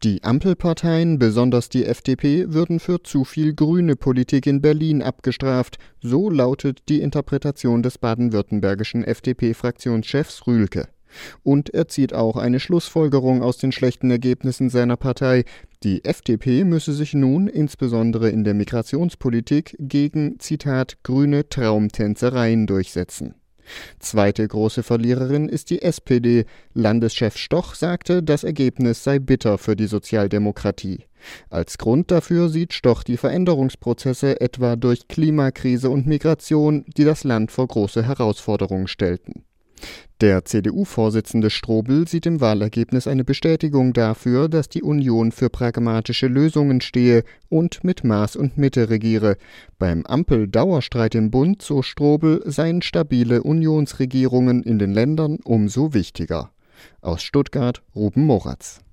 Die Ampelparteien, besonders die FDP, würden für zu viel grüne Politik in Berlin abgestraft. So lautet die Interpretation des baden-württembergischen FDP-Fraktionschefs Rühlke. Und er zieht auch eine Schlussfolgerung aus den schlechten Ergebnissen seiner Partei. Die FDP müsse sich nun, insbesondere in der Migrationspolitik, gegen, Zitat, grüne Traumtänzereien durchsetzen. Zweite große Verliererin ist die SPD. Landeschef Stoch sagte, das Ergebnis sei bitter für die Sozialdemokratie. Als Grund dafür sieht Stoch die Veränderungsprozesse etwa durch Klimakrise und Migration, die das Land vor große Herausforderungen stellten. Der CDU-Vorsitzende Strobel sieht im Wahlergebnis eine Bestätigung dafür, dass die Union für pragmatische Lösungen stehe und mit Maß und Mitte regiere. Beim Ampel-Dauerstreit im Bund, so Strobel, seien stabile Unionsregierungen in den Ländern umso wichtiger. Aus Stuttgart, Ruben Moratz.